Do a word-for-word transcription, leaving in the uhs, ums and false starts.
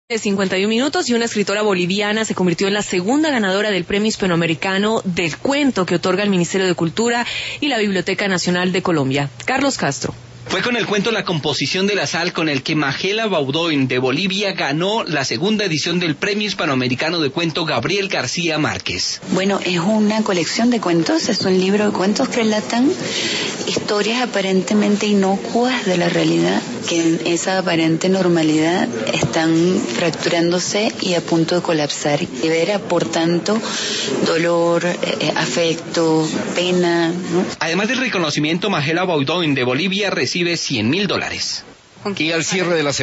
De cincuenta y un minutos y una escritora boliviana se convirtió en la segunda ganadora del Premio Hispanoamericano del Cuento que otorga el Ministerio de Cultura y la Biblioteca Nacional de Colombia. Carlos Castro. Fue con el cuento La composición de la sal con el que Magela Baudoin de Bolivia ganó la segunda edición del Premio Hispanoamericano de Cuento Gabriel García Márquez. Bueno, es una colección de cuentos, es un libro de cuentos que relatan historias aparentemente inocuas de la realidad, que en esa aparente normalidad están fracturándose y a punto de colapsar. Y ver, por tanto, dolor, eh, afecto, pena, ¿no? Además del reconocimiento, Magela Baudoin de Bolivia recibe cien mil dólares. Y al cierre de la